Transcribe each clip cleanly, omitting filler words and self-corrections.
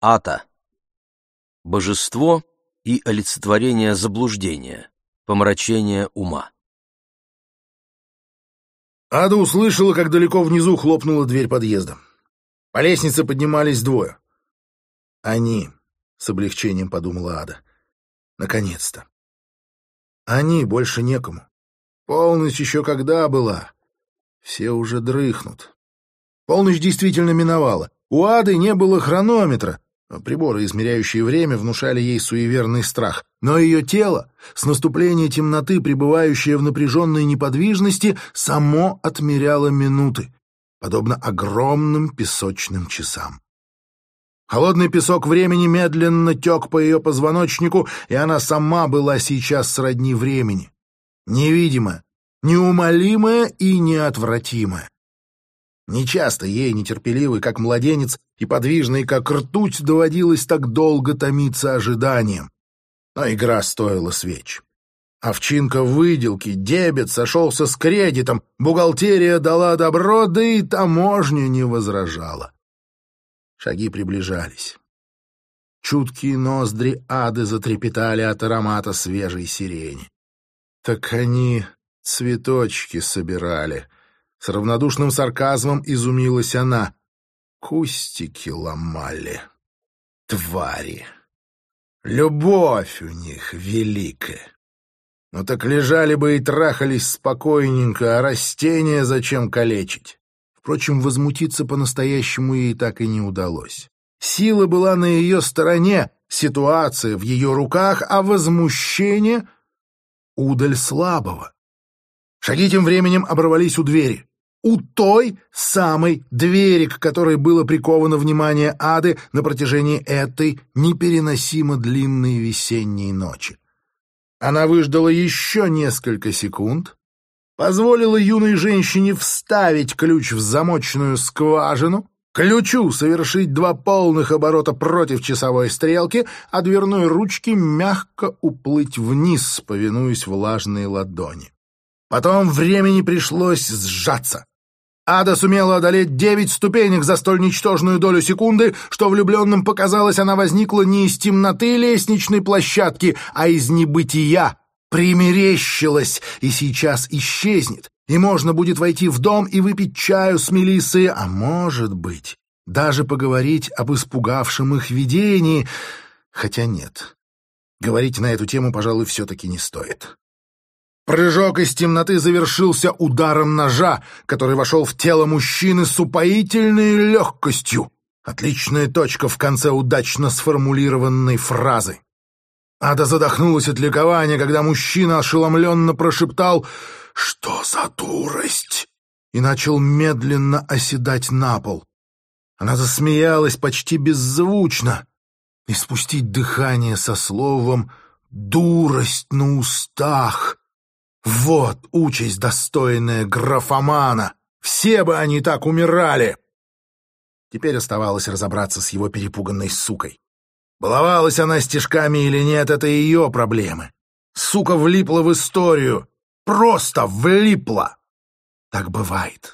Ата. Божество и олицетворение заблуждения, помрачения ума. Ада услышала, как далеко внизу хлопнула дверь подъезда. По лестнице поднимались двое. «Они», — с облегчением подумала Ада. «Наконец-то». «Они, больше некому. Полночь еще когда была? Все уже дрыхнут». Полночь действительно миновала. У Ады не было хронометра. Приборы, измеряющие время, внушали ей суеверный страх. Но ее тело, с наступления темноты, пребывающее в напряженной неподвижности, само отмеряло минуты, подобно огромным песочным часам. Холодный песок времени медленно тек по ее позвоночнику, и она сама была сейчас сродни времени. Невидимая, неумолимая и неотвратимая. Нечасто ей, нетерпеливой, как младенец, и подвижной, как ртуть, доводилось так долго томиться ожиданием. Но игра стоила свеч. Овчинка в выделке, дебет сошелся с кредитом, бухгалтерия дала добро, да и таможня не возражала. Шаги приближались. Чуткие ноздри Ады затрепетали от аромата свежей сирени. Так они цветочки собирали. С равнодушным сарказмом изумилась она. Кустики ломали. Твари. Любовь у них великая. Ну так лежали бы и трахались спокойненько, а растения зачем калечить? Впрочем, возмутиться по-настоящему ей так и не удалось. Сила была на ее стороне, ситуация в ее руках, а возмущение — удаль слабого. Шаги тем временем оборвались у двери. У той самой двери, к которой было приковано внимание Ады на протяжении этой непереносимо длинной весенней ночи. Она выждала еще несколько секунд, позволила юной женщине вставить ключ в замочную скважину, ключу совершить 2 полных оборота против часовой стрелки, а дверной ручке мягко уплыть вниз, повинуясь влажной ладони. Потом времени пришлось сжаться. Ада сумела одолеть 9 ступенек за столь ничтожную долю секунды, что влюбленным показалось, она возникла не из темноты лестничной площадки, а из небытия, примерещилась и сейчас исчезнет, и можно будет войти в дом и выпить чаю с Мелиссой, а может быть, даже поговорить об испугавшем их видении, хотя нет, говорить на эту тему, пожалуй, все-таки не стоит. Прыжок из темноты завершился ударом ножа, который вошел в тело мужчины с упоительной легкостью. Отличная точка в конце удачно сформулированной фразы. Ада задохнулась от ликования, когда мужчина ошеломленно прошептал «Что за дурость?» и начал медленно оседать на пол. Она засмеялась почти беззвучно, и спустить дыхание со словом «дурость» на устах. Вот участь, достойная графомана. Все бы они так умирали. Теперь оставалось разобраться с его перепуганной сукой. Баловалась она стишками или нет, это ее проблемы. Сука влипла в историю. Просто влипла. Так бывает.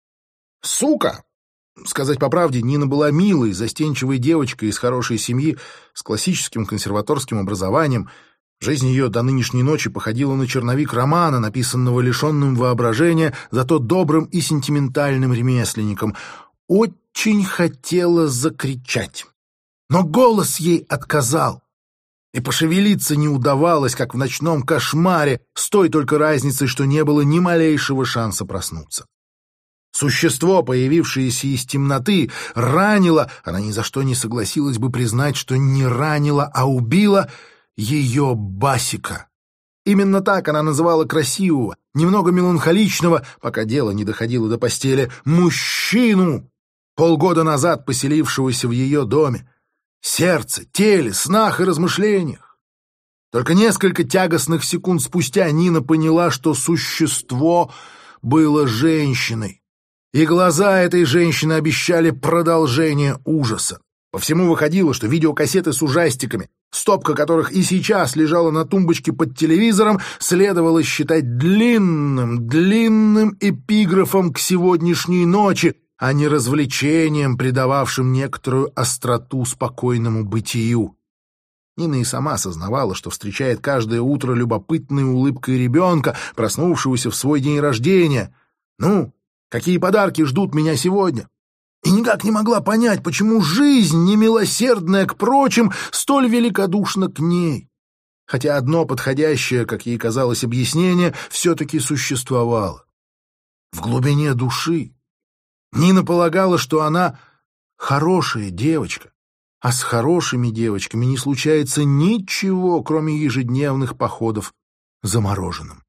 Сука! Сказать по правде, Нина была милой, застенчивой девочкой из хорошей семьи с классическим консерваторским образованием. Жизнь ее до нынешней ночи походила на черновик романа, написанного лишенным воображения, зато добрым и сентиментальным ремесленником. Очень хотела закричать, но голос ей отказал. И пошевелиться не удавалось, как в ночном кошмаре, с той только разницей, что не было ни малейшего шанса проснуться. Существо, появившееся из темноты, ранило, она ни за что не согласилась бы признать, что не ранило, а убило ее Басика. Именно так она называла красивого, немного меланхоличного, пока дело не доходило до постели, мужчину, полгода назад поселившегося в ее доме. Сердце, теле, снах и размышлениях. Только несколько тягостных секунд спустя Нина поняла, что существо было женщиной. И глаза этой женщины обещали продолжение ужаса. По всему выходило, что видеокассеты с ужастиками, стопка которых и сейчас лежала на тумбочке под телевизором, следовало считать длинным эпиграфом к сегодняшней ночи, а не развлечением, придававшим некоторую остроту спокойному бытию. Нина и сама осознавала, что встречает каждое утро любопытной улыбкой ребенка, проснувшегося в свой день рождения. «Ну, какие подарки ждут меня сегодня?» И никак не могла понять, почему жизнь, немилосердная к прочим, столь великодушна к ней. Хотя одно подходящее, как ей казалось, объяснение все-таки существовало. В глубине души Нина полагала, что она хорошая девочка, а с хорошими девочками не случается ничего, кроме ежедневных походов за мороженым.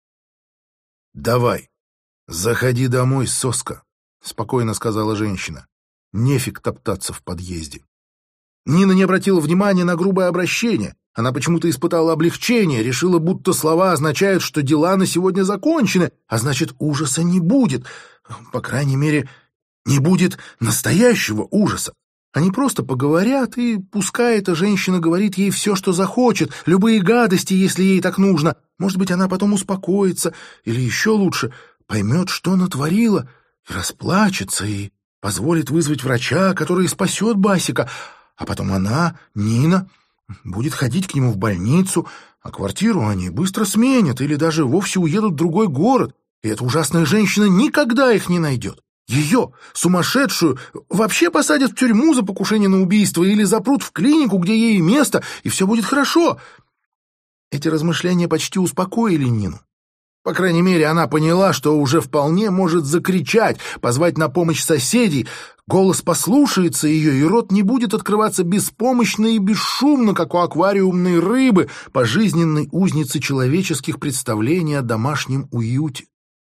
«Давай, заходи домой, соска», — спокойно сказала женщина. «Нефиг топтаться в подъезде». Нина не обратила внимания на грубое обращение. Она почему-то испытала облегчение, решила, будто слова означают, что дела на сегодня закончены, а значит, ужаса не будет. По крайней мере, не будет настоящего ужаса. Они просто поговорят, и пускай эта женщина говорит ей все, что захочет, любые гадости, если ей так нужно. Может быть, она потом успокоится, или еще лучше, поймет, что натворила, и расплачется, и позволит вызвать врача, который спасет Басика. А потом она, Нина, будет ходить к нему в больницу, а квартиру они быстро сменят или даже вовсе уедут в другой город, и эта ужасная женщина никогда их не найдет. Ее, сумасшедшую, вообще посадят в тюрьму за покушение на убийство или запрут в клинику, где ей место, и все будет хорошо. Эти размышления почти успокоили Нину. По крайней мере, она поняла, что уже вполне может закричать, позвать на помощь соседей. Голос послушается ее, и рот не будет открываться беспомощно и бесшумно, как у аквариумной рыбы, пожизненной узницы человеческих представлений о домашнем уюте.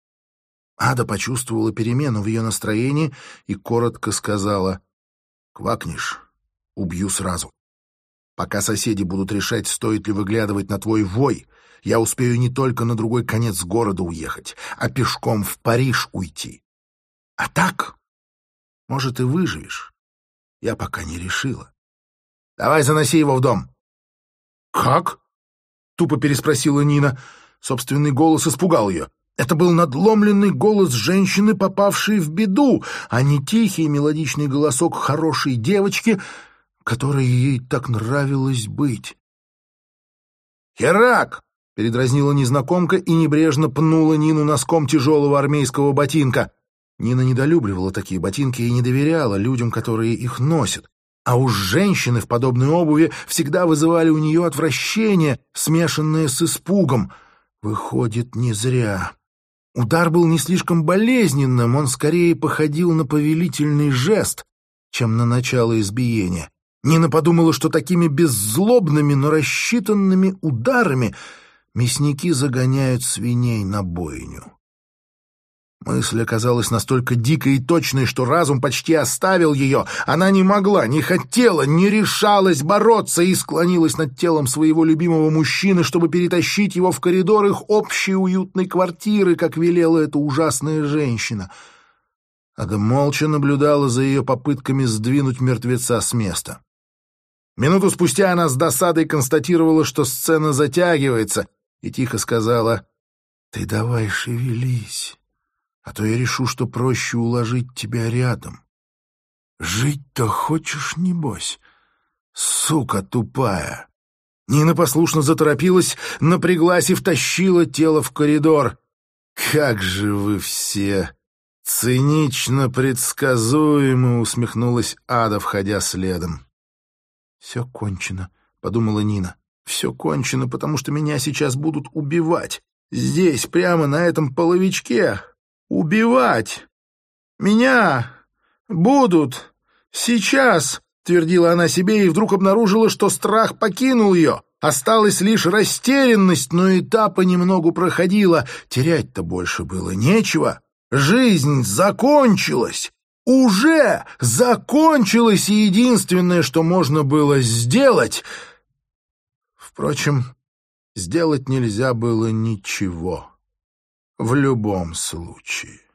Ада почувствовала перемену в ее настроении и коротко сказала: «Квакнешь — убью сразу. Пока соседи будут решать, стоит ли выглядывать на твой вой, я успею не только на другой конец города уехать, а пешком в Париж уйти. А так, может, и выживешь. Я пока не решила. Давай заноси его в дом». «Как?» — тупо переспросила Нина. Собственный голос испугал ее. Это был надломленный голос женщины, попавшей в беду, а не тихий мелодичный голосок хорошей девочки, которой ей так нравилось быть. «Херак!» — передразнила незнакомка и небрежно пнула Нину носком тяжелого армейского ботинка. Нина недолюбливала такие ботинки и не доверяла людям, которые их носят. А уж женщины в подобной обуви всегда вызывали у нее отвращение, смешанное с испугом. Выходит, не зря. Удар был не слишком болезненным, он скорее походил на повелительный жест, чем на начало избиения. Нина подумала, что такими беззлобными, но рассчитанными ударами мясники загоняют свиней на бойню. Мысль оказалась настолько дикой и точной, что разум почти оставил ее. Она не могла, не хотела, не решалась бороться и склонилась над телом своего любимого мужчины, чтобы перетащить его в коридор их общей уютной квартиры, как велела эта ужасная женщина. Ада молча наблюдала за ее попытками сдвинуть мертвеца с места. Минуту спустя она с досадой констатировала, что сцена затягивается, и тихо сказала: «Ты давай шевелись, а то я решу, что проще уложить тебя рядом. Жить-то хочешь, небось, сука тупая». Нина послушно заторопилась, напряглась и втащила тело в коридор. «Как же вы все цинично предсказуемы!» — усмехнулась Ада, входя следом. «Все кончено», — подумала Нина. «Все кончено, потому что меня сейчас будут убивать. Здесь, прямо на этом половичке. Убивать! Меня будут сейчас!» — твердила она себе и вдруг обнаружила, что страх покинул ее. Осталась лишь растерянность, но и та понемногу проходила. Терять-то больше было нечего. Жизнь закончилась. Уже закончилась, и единственное, что можно было сделать... Впрочем, сделать нельзя было ничего. В любом случае.